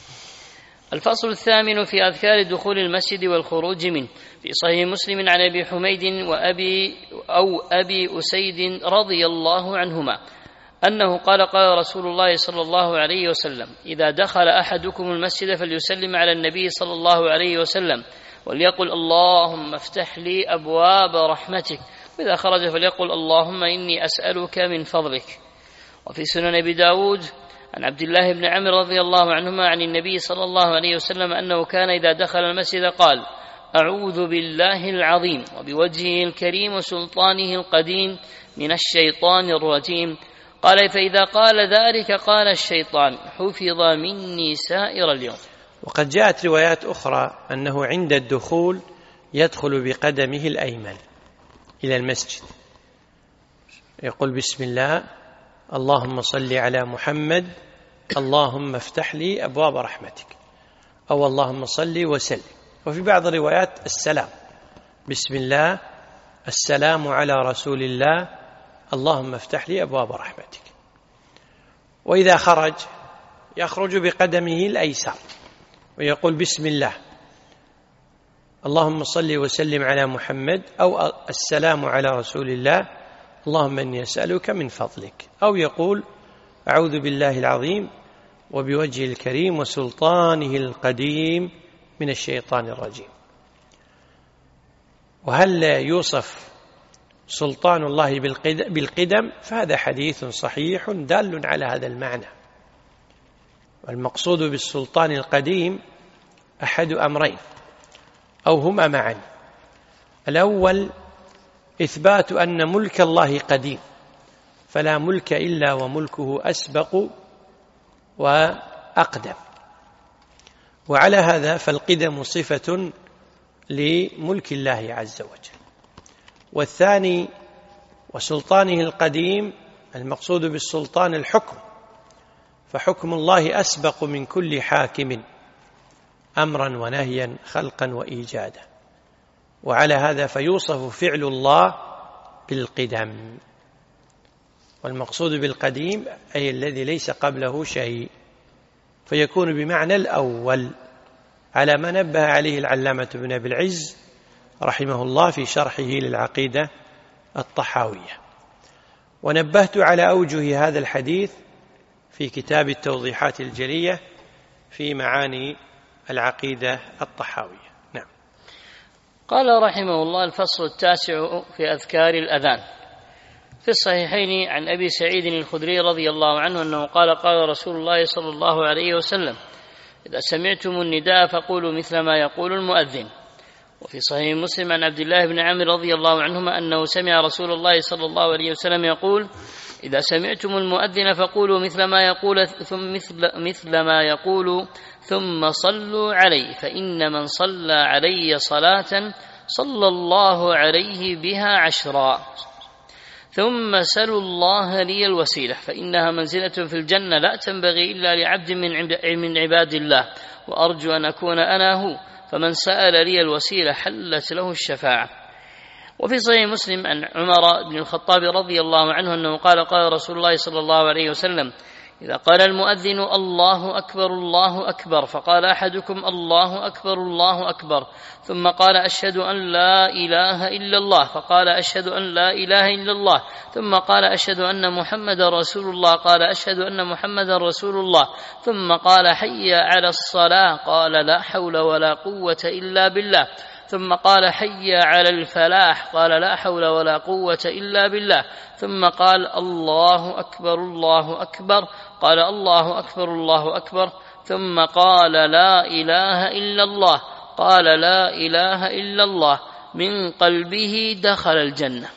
الفصل الثامن في أذكار دخول المسجد والخروج منه. في صحيح مسلم عن أبي حميد وأبي أو أبي أسيد رضي الله عنهما أنه قال: قال رسول الله صلى الله عليه وسلم: إذا دخل أحدكم المسجد فليسلم على النبي صلى الله عليه وسلم وليقل: اللهم افتح لي أبواب رحمتك. وإذا خرج فليقل: اللهم إني أسألك من فضلك. وفي سنن أبي داود عن عبد الله بن عمرو رضي الله عنهما عن النبي صلى الله عليه وسلم أنه كان إذا دخل المسجد قال: أعوذ بالله العظيم وبوجهه الكريم وسلطانه القديم من الشيطان الرجيم. قال: فإذا قال ذلك قال الشيطان: حفظ مني سائر اليوم. وقد جاءت روايات أخرى أنه عند الدخول يدخل بقدمه الأيمن إلى المسجد، يقول: بسم الله، اللهم صل على محمد، اللهم افتح لي أبواب رحمتك، أو اللهم صل وسلم. وفي بعض الروايات السلام: بسم الله، السلام على رسول الله، اللهم افتح لي أبواب رحمتك. وإذا خرج يخرج بقدمه الأيسر ويقول: بسم الله، اللهم صل وسلم على محمد، أو السلام على رسول الله، اللهم إني أسألك من فضلك. أو يقول: أعوذ بالله العظيم وبوجهه الكريم وسلطانه القديم من الشيطان الرجيم. وهل يوصف سلطان الله بالقدم؟ فهذا حديث صحيح دال على هذا المعنى. والمقصود بالسلطان القديم أحد أمرين أو هما معا. الأول إثبات أن ملك الله قديم، فلا ملك إلا وملكه أسبق وأقدم، وعلى هذا فالقدم صفة لملك الله عز وجل. والثاني وسلطانه القديم المقصود بالسلطان الحكم، فحكم الله أسبق من كل حاكم أمرا ونهيا خلقا وإيجادا، وعلى هذا فيوصف فعل الله بالقدم. والمقصود بالقديم أي الذي ليس قبله شيء، فيكون بمعنى الأول على ما نبه عليه العلامة ابن أبي العز رحمه الله في شرحه للعقيدة الطحاوية. ونبهت على أوجه هذا الحديث في كتاب التوضيحات الجلية في معاني العقيدة الطحاوية. نعم. قال رحمه الله: الفصل التاسع في أذكار الأذان. في الصحيحين عن أبي سعيد الخدري رضي الله عنه أنه قال: قال رسول الله صلى الله عليه وسلم: إذا سمعتم النداء فقولوا مثل ما يقول المؤذن. وفي صحيح مسلم عن عبد الله بن عمرو رضي الله عنهما أنه سمع رسول الله صلى الله عليه وسلم يقول: إذا سمعتم المؤذن فقولوا مثل ما يقول ثم مثل, مثل ما يقول ثم صلوا عليه، فإن من صلى علي صلاة صلى الله عليه بها عشرا، ثم سلوا الله لي الوسيلة فإنها منزلة في الجنة لا تنبغي إلا لعبد من عباد الله، وأرجو أن أكون أنا هو، فمن سأل لي الوسيلة حلت له الشفاعة. وفي صحيح مسلم عن عمر بن الخطاب رضي الله عنه أنه قال: قال رسول الله صلى الله عليه وسلم: إذا قال المؤذن الله أكبر الله أكبر، فقال أحدكم الله أكبر الله أكبر، ثم قال أشهد أن لا إله إلا الله، فقال أشهد أن لا إله إلا الله، ثم قال أشهد أن محمد رسول الله، قال أشهد أن محمد رسول الله، ثم قال حي على الصلاة، قال لا حول ولا قوة إلا بالله، ثم قال حي على الفلاح، قال لا حول ولا قوة إلا بالله، ثم قال الله أكبر الله أكبر، قال الله أكبر الله أكبر، ثم قال لا إله إلا الله، قال لا إله إلا الله، من قلبه دخل الجنة.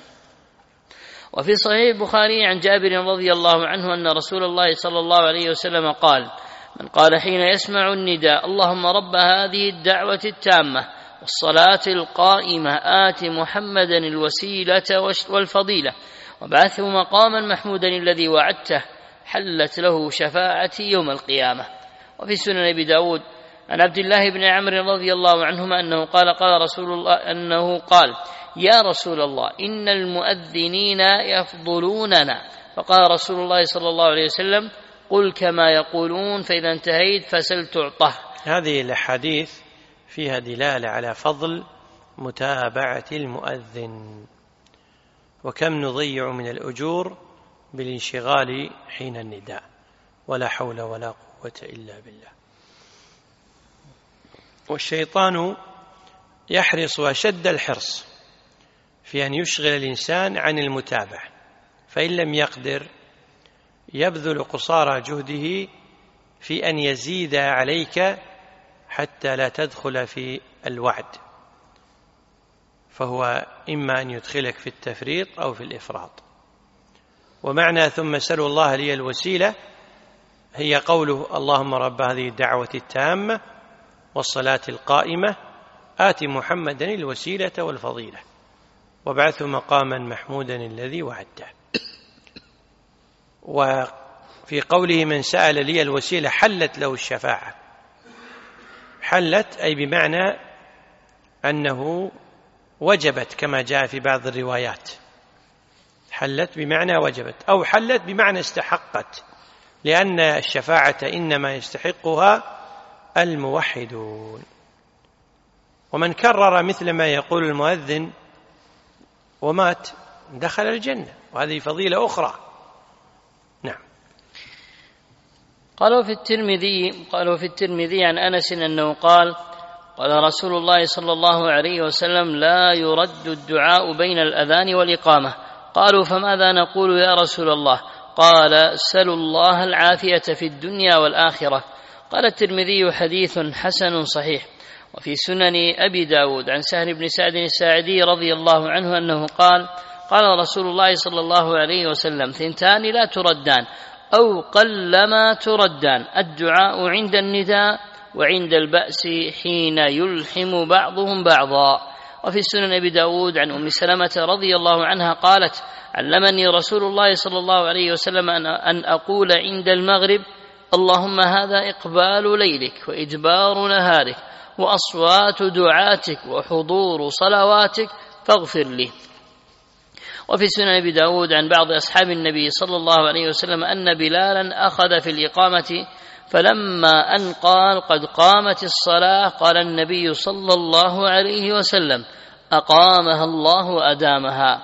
وفي صحيح البخاري عن جابر رضي الله عنه أن رسول الله صلى الله عليه وسلم قال: من قال حين يسمع النداء اللهم رب هذه الدعوة التامة والصلاة القائمة آت محمدا الوسيلة والفضيلة وبعثه مقاما محمودا الذي وعدته حلت له شفاعتي يوم القيامة. وفي سنن أبي داود عن عبد الله بن عمرو رضي الله عنهما أنه قال: قال رسول الله أنه قال: يا رسول الله إن المؤذنين يفضلوننا، فقال رسول الله صلى الله عليه وسلم: قل كما يقولون، فإذا انتهيت فسل تعطه. هذه الأحاديث فيها دلالة على فضل متابعة المؤذن، وكم نضيع من الأجور بالانشغال حين النداء، ولا حول ولا قوة إلا بالله. والشيطان يحرص أشد الحرص في أن يشغل الإنسان عن المتابعة، فإن لم يقدر يبذل قصارى جهده في أن يزيد عليك حتى لا تدخل في الوعد، فهو إما أن يدخلك في التفريط أو في الإفراط. ومعنى ثم سلوا الله لي الوسيلة هي قوله: اللهم رب هذه الدعوة التامة والصلاة القائمة آت محمدا الوسيلة والفضيلة وابعثه مقاما محمودا الذي وعدته. وفي قوله من سأل لي الوسيلة حلت له الشفاعة، حلت أي بمعنى أنه وجبت كما جاء في بعض الروايات، حلت بمعنى وجبت، أو حلت بمعنى استحقت، لأن الشفاعة إنما يستحقها الموحدون. ومن كرر مثل ما يقول المؤذن ومات دخل الجنة، وهذه فضيلة أخرى. نعم. قالوا في الترمذي قالوا في الترمذي عن أنس أنه قال: قال رسول الله صلى الله عليه وسلم: لا يرد الدعاء بين الأذان والإقامة. قالوا: فماذا نقول يا رسول الله؟ قال: سلوا الله العافية في الدنيا والآخرة. قال الترمذي: حديث حسن صحيح. وفي سنن أبي داود عن سهل بن سعد الساعدي رضي الله عنه أنه قال: قال رسول الله صلى الله عليه وسلم: ثنتان لا تردان أو قلما تردان: الدعاء عند النداء وعند البأس حين يلحم بعضهم بعضا. وفي سنن أبي داود عن أم سلمة رضي الله عنها قالت: علمني رسول الله صلى الله عليه وسلم أن أقول عند المغرب: اللهم هذا إقبال ليلك وإدبار نهارك وأصوات دعاتك وحضور صلواتك فاغفر لي. وفي سنن أبي داود عن بعض أصحاب النبي صلى الله عليه وسلم أن بلالا أخذ في الإقامة، فلما أن قال: قد قامت الصلاة، قال النبي صلى الله عليه وسلم: أقامها الله وأدامها.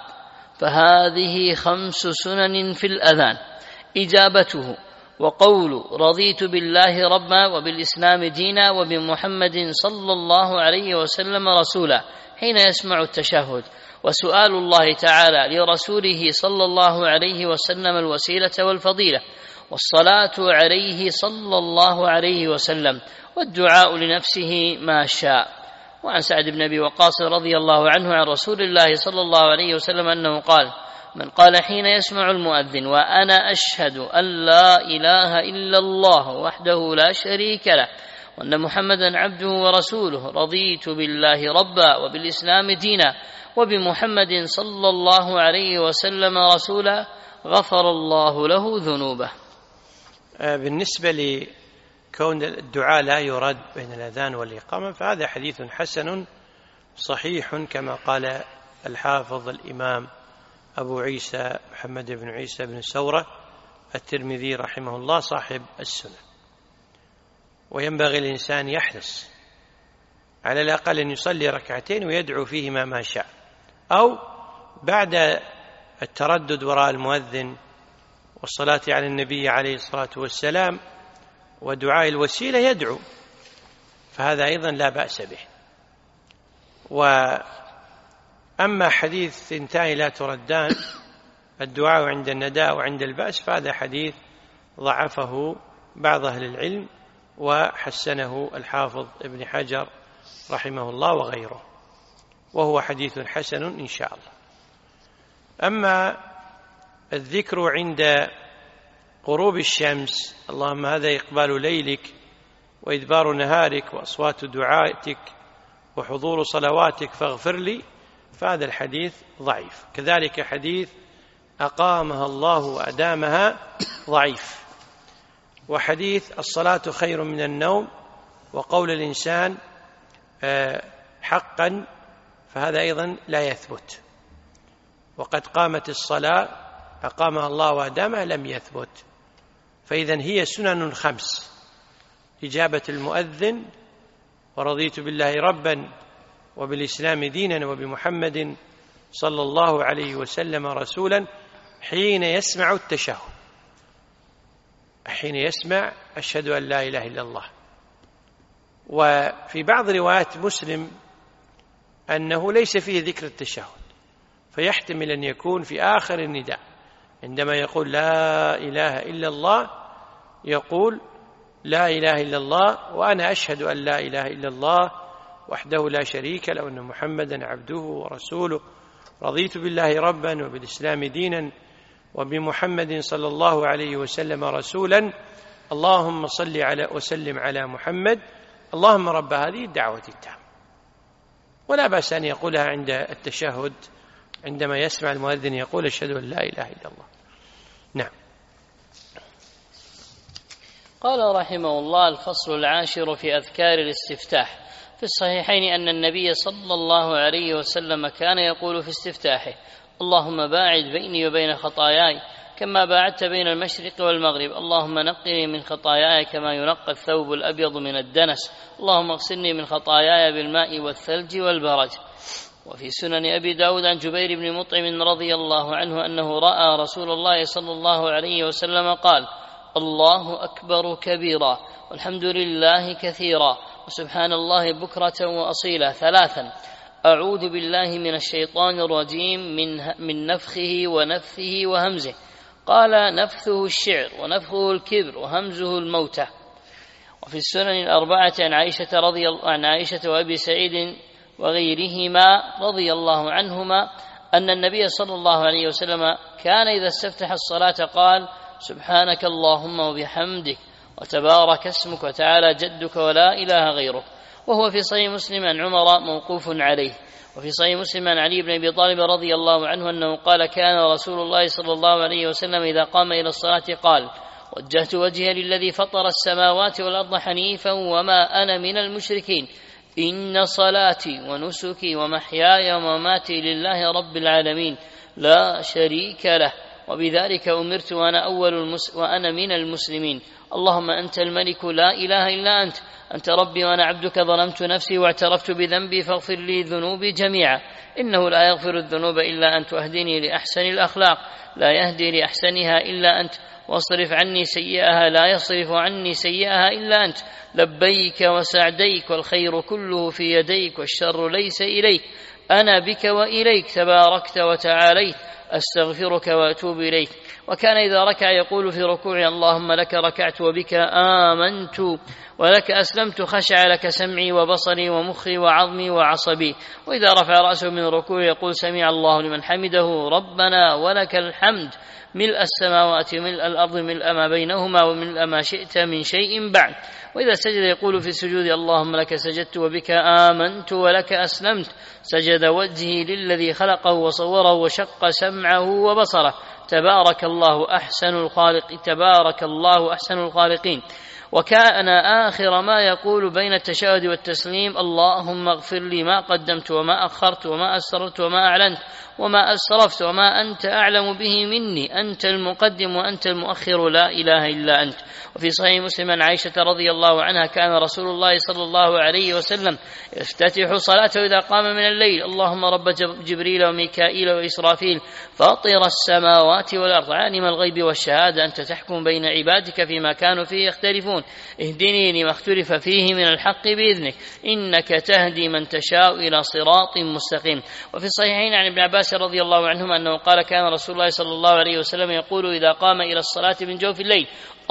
فهذه خمس سنن في الأذان: إجابته، وقول رضيت بالله ربا وبالإسلام دينا وبمحمد صلى الله عليه وسلم رسولا حين يسمع التشهد، وسؤال الله تعالى لرسوله صلى الله عليه وسلم الوسيلة والفضيلة، والصلاة عليه صلى الله عليه وسلم، والدعاء لنفسه ما شاء. وعن سعد بن أبي وقاص رضي الله عنه عن رسول الله صلى الله عليه وسلم أنه قال: من قال حين يسمع المؤذن: وأنا أشهد أن لا إله إلا الله وحده لا شريك له وأن محمدا عبده ورسوله، رضيت بالله ربا وبالإسلام دينا وبمحمد صلى الله عليه وسلم رسولا، غفر الله له ذنوبه. بالنسبة لكون الدعاء لا يرد بين الأذان والإقامة فهذا حديث حسن صحيح كما قال الحافظ الإمام أبو عيسى محمد بن عيسى بن سورة الترمذي رحمه الله صاحب السنة. وينبغي الإنسان يحرص على الأقل أن يصلي ركعتين ويدعو فيهما ما شاء، أو بعد التردد وراء المؤذن والصلاة على النبي عليه الصلاة والسلام ودعاء الوسيلة يدعو، فهذا أيضا لا بأس به. وأما حديث ثنتان لا تردان الدعاء عند النداء وعند البأس فهذا حديث ضعفه بعض أهل العلم وحسنه الحافظ ابن حجر رحمه الله وغيره، وهو حديث حسن إن شاء الله. أما الذكر عند غروب الشمس: اللهم هذا إقبال ليلك وإدبار نهارك وأصوات دعائك وحضور صلواتك فاغفر لي، فهذا الحديث ضعيف. كذلك حديث أقامها الله وأدامها ضعيف. وحديث الصلاة خير من النوم وقول الإنسان حقا فهذا أيضا لا يثبت. وقد قامت الصلاة أقامها الله وأدامها لم يثبت. فإذن هي سنن خمس: إجابة المؤذن، ورضيت بالله ربا وبالإسلام دينا وبمحمد صلى الله عليه وسلم رسولا حين يسمع التشهد، حين يسمع أشهد أن لا إله إلا الله. وفي بعض روايات مسلم أنه ليس فيه ذكر التشهد، فيحتمل أن يكون في آخر النداء عندما يقول لا إله إلا الله يقول لا إله إلا الله وأنا أشهد أن لا إله إلا الله وحده لا شريك له وأن محمدا عبده ورسوله، رضيت بالله ربا وبالإسلام دينا وبمحمد صلى الله عليه وسلم رسولا، اللهم صل على وسلم على محمد، اللهم رب هذه الدعوة التامة. ولا بأس أن يقولها عند التشهد عندما يسمع المؤذن يقول أشهد أن لا إله إلا الله. نعم. قال رحمه الله: الفصل العاشر في أذكار الاستفتاح. في الصحيحين أن النبي صلى الله عليه وسلم كان يقول في استفتاحه: اللهم باعد بيني وبين خطاياي كما باعدت بين المشرق والمغرب، اللهم نقني من خطاياي كما ينقى الثوب الأبيض من الدنس، اللهم اغسلني من خطاياي بالماء والثلج والبرد. وفي سنن أبي داود عن جبير بن مطعم رضي الله عنه أنه رأى رسول الله صلى الله عليه وسلم قال: الله أكبر كبيرا والحمد لله كثيرا وسبحان الله بكرة وأصيلا ثلاثا. أعوذ بالله من الشيطان الرجيم من, من نفخه ونفثه وهمزه. قال نفثه الشعر ونفخه الكبر وهمزه الموتى. وفي السنن الأربعة عن عائشة رضي الله عن عائشة وأبي سعيد وغيرهما رضي الله عنهما أن النبي صلى الله عليه وسلم كان إذا استفتح الصلاة قال سبحانك اللهم وبحمدك وتبارك اسمك وتعالى جدك ولا إله غيرك. وهو في صحيح مسلم عن عمر موقوف عليه. وفي صحيح مسلم عن علي بن أبي طالب رضي الله عنه أنه قال كان رسول الله صلى الله عليه وسلم إذا قام إلى الصلاة قال وجهت وجهي للذي فطر السماوات والأرض حنيفا وما أنا من المشركين إن صلاتي ونسكي ومحياي ومماتي لله رب العالمين لا شريك له وبذلك أمرت وأنا, أول المس وأنا من المسلمين. اللهم أنت الملك لا إله إلا أنت أنت ربي وأنا عبدك ظلمت نفسي واعترفت بذنبي فاغفر لي ذنوبي جميعا إنه لا يغفر الذنوب إلا أنت واهدني لأحسن الأخلاق لا يهدي لأحسنها إلا أنت واصرف عني سيئها لا يصرف عني سيئها إلا أنت لبيك وسعديك والخير كله في يديك والشر ليس إليك أنا بك وإليك تباركت وتعاليت أستغفرك وأتوب إليك. وكان إذا ركع يقول في ركوعه اللهم لك ركعت وبك آمنت ولك أسلمت خشع لك سمعي وبصري ومخي وعظمي وعصبي. وإذا رفع رأسه من ركوعه يقول سمع الله لمن حمده ربنا ولك الحمد ملء السماوات وملء الأرض ملء ما بينهما وملء ما شئت من شيء بعد. وإذا سجد يقول في السجود اللهم لك سجدت وبك آمنت ولك أسلمت سجد وجهي للذي خلقه وصوره وشق سمعه وبصره تبارك الله أحسن الخالق تبارك الله أحسن الخالقين. وكان آخر ما يقول بين التشهد والتسليم اللهم اغفر لي ما قدمت وما أخرت وما أسررت وما أعلنت وما أسرفت وما أنت أعلم به مني أنت المقدم وأنت المؤخر لا إله إلا أنت. وفي صحيح مسلم عن عائشة رضي الله عنها كان رسول الله صلى الله عليه وسلم يفتتح صلاته إذا قام من الليل اللهم رب جبريل وميكائيل وإسرافيل فاطر السماوات والأرض عالم الغيب والشهادة أنت تحكم بين عبادك فيما كانوا فيه يختلفون اهدني لما اختلف فيه من الحق بإذنك إنك تهدي من تشاء إلى صراط مستقيم. وفي الصحيحين عن ابن عباس رضي الله عنهما أنه قال كان رسول الله صلى الله عليه وسلم يقول إذا قام إلى الصلاة من جوف الليل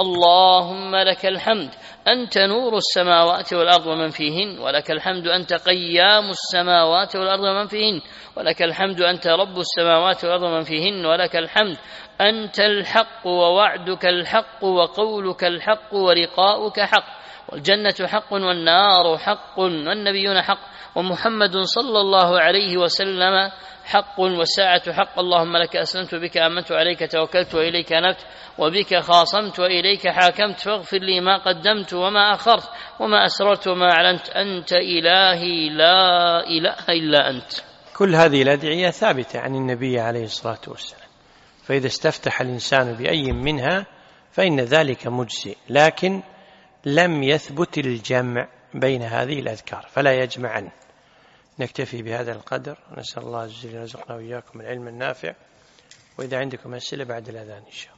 اللهم لك الحمد أنت نور السماوات والأرض ومن فيهن ولك الحمد أنت قيام السماوات والأرض ومن فيهن ولك الحمد أنت رب السماوات والأرض ومن فيهن ولك الحمد أنت الحق ووعدك الحق وقولك الحق ولقاؤك حق والجنة حق والنار حق والنبيون حق ومحمد صلى الله عليه وسلم حق والساعة حق اللهم لك أسلمت بك آمنت عليك توكلت وإليك أنبت وبك خاصمت وإليك حاكمت فاغفر لي ما قدمت وما أخرت وما أسررت وما أعلنت أنت إلهي لا إله إلا أنت. كل هذه الأدعية ثابتة عن النبي عليه الصلاة والسلام فإذا استفتح الإنسان بأي منها فإن ذلك مجزئ لكن لم يثبت الجمع بين هذه الأذكار فلا يجمعن. نكتفي بهذا القدر نسأل الله عز وجل يرزقنا وإياكم العلم النافع. وإذا عندكم أسئلة بعد الأذان إن شاء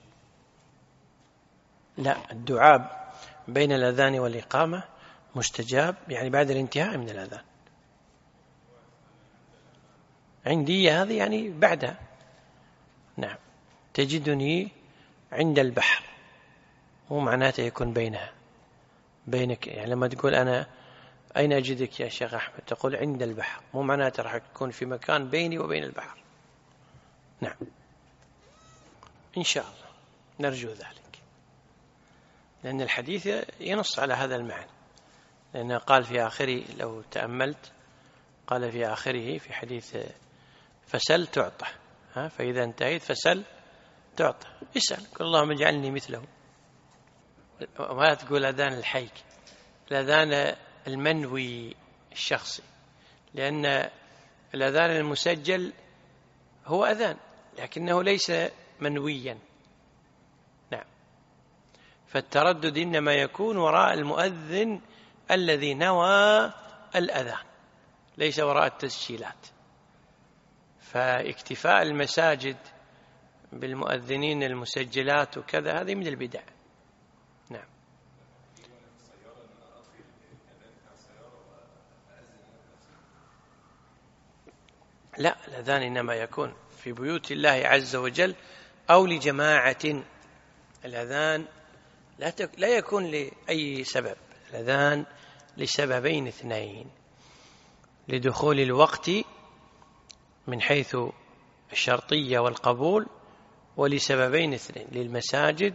الله. لا الدعاء بين الأذان والإقامة مستجاب يعني بعد الانتهاء من الأذان عندي هذه يعني بعدها. نعم تجدني عند البحر مو معناته يكون بينها بينك يعني لما تقول أنا أين أجدك يا شيخ أحمد تقول عند البحر مو معناته راح تكون في مكان بيني وبين البحر. نعم إن شاء الله نرجو ذلك لأن الحديث ينص على هذا المعنى لأنه قال في آخره لو تأملت قال في آخره في حديث فسل تعطى ها فإذا انتهيت فسل تعطى اسأل قل اللهم اجعلني مثله. وما تقول أذان الحي الأذان المنوي الشخصي لأن الأذان المسجل هو أذان لكنه ليس منويا. نعم فالتردد إنما يكون وراء المؤذن الذي نوى الأذان ليس وراء التسجيلات. فاكتفاء المساجد بالمؤذنين المسجلات وكذا هذه من البدع. نعم لا، الأذان إنما يكون في بيوت الله عز وجل أو لجماعة. الأذان لا, تك... لا يكون لأي سبب، الأذان لسببين اثنين: لدخول الوقت من حيث الشرطية والقبول، ولسببين اثنين: للمساجد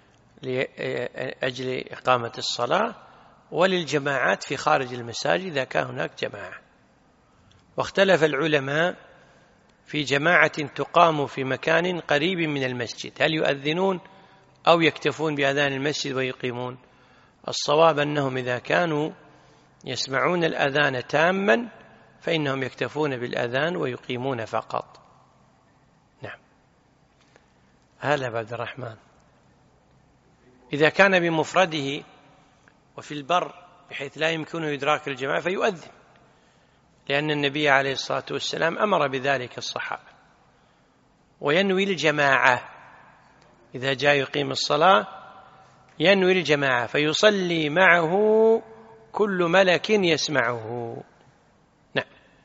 لأجل إقامة الصلاة، وللجماعات في خارج المساجد إذا كان هناك جماعة. واختلف العلماء في جماعة تقام في مكان قريب من المسجد، هل يؤذنون أو يكتفون بأذان المسجد ويقيمون؟ الصواب أنهم إذا كانوا يسمعون الأذان تاما فإنهم يكتفون بالأذان ويقيمون فقط. نعم. هذا عبد الرحمن إذا كان بمفرده وفي البر بحيث لا يمكنه إدراك الجماعة فيؤذن، لأن النبي عليه الصلاة والسلام أمر بذلك الصحابة. وينوي الجماعة إذا جاء يقيم الصلاة، ينوي الجماعة فيصلي معه كل ملك يسمعه. نعم.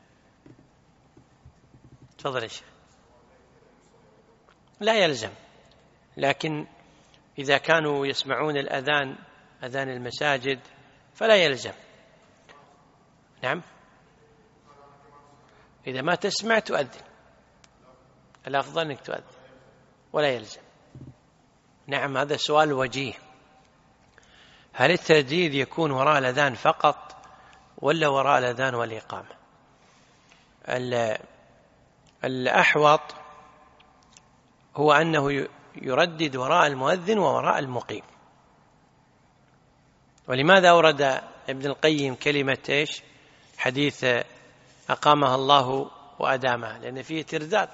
تفضل يا شيخ. لا يلزم، لكن إذا كانوا يسمعون الأذان أذان المساجد فلا يلزم. نعم. إذا ما تسمع تؤذن، الأفضل أنك تؤذن ولا يلزم. نعم. هذا سؤال وجيه: هل الترديد يكون وراء الأذان فقط ولا وراء الأذان والإقامة؟ الأحوط هو أنه يردد وراء المؤذن ووراء المقيم. ولماذا أورد ابن القيم كلمة إيش؟ حديث أقامها الله وأدامها، لأن فيه ترداد.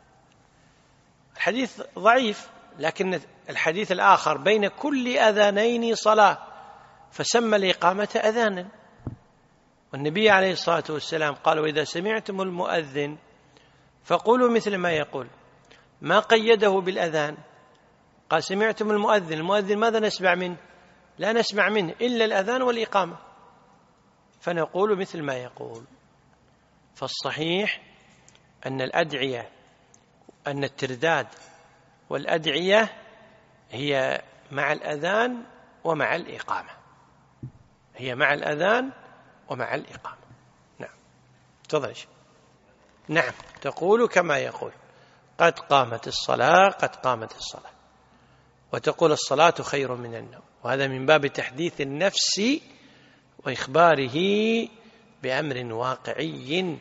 الحديث ضعيف، لكن الحديث الآخر بين كل أذانين صلاة، فسمى الإقامة أذانا. والنبي عليه الصلاة والسلام قال: وإذا سمعتم المؤذن فقولوا مثل ما يقول. ما قيده بالأذان، قال: سمعتم المؤذن. المؤذن ماذا نسمع منه؟ لا نسمع منه إلا الأذان والإقامة، فنقول مثل ما يقول. فالصحيح أن الأدعية أن الترداد والأدعية هي مع الأذان ومع الإقامة، هي مع الأذان ومع الإقامة. نعم. تفضل. نعم. تقول كما يقول: قد قامت الصلاة، قد قامت الصلاة، وتقول: الصلاة خير من النوم. وهذا من باب تحديث النفس وإخباره بأمر واقعي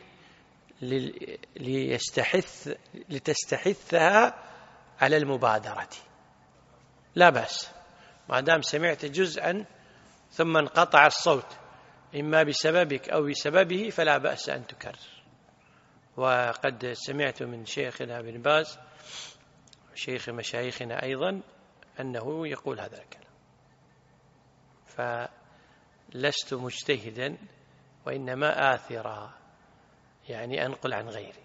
ليستحث لتستحثها على المبادرة. لا بأس ما دام سمعت جزءا ثم انقطع الصوت إما بسببك أو بسببه فلا بأس أن تكرر. وقد سمعت من شيخنا ابن باز شيخ مشايخنا أيضا أنه يقول هذا الكلام، فلست مجتهدا وإنما آثرا، يعني أنقل عن غيري.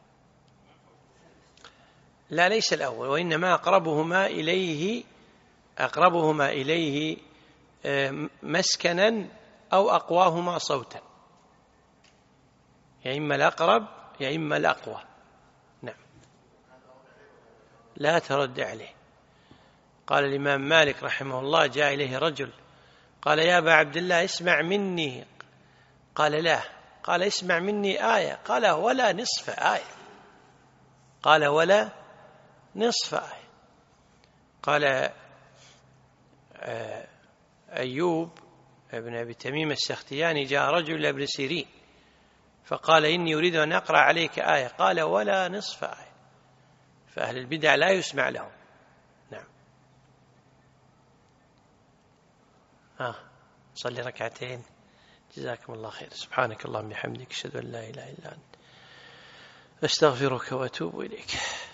لا، ليس الأول، وإنما أقربهما إليه أقربهما إليه مسكنا أو أقواهما صوتا، يا إما الأقرب يا إما الأقوى. نعم. لا ترد عليه. قال الإمام مالك رحمه الله: جاء إليه رجل قال: يا أبا عبد الله اسمع مني. قال: لا. قال: اسمع مني آية. قال: ولا نصف آية. قال: ولا نصف آية. قال أيوب ابن أبي تميم السختياني: جاء رجل إلى ابن سيرين فقال: إني أريد أن أقرأ عليك آية. قال: ولا نصف آية. فأهل البدع لا يسمع لهم. نعم. آه. صلي ركعتين. جزاكم الله خير. سبحانك اللهم وبحمدك أشهد أن لا إله إلا أنت أستغفرك وأتوب إليك.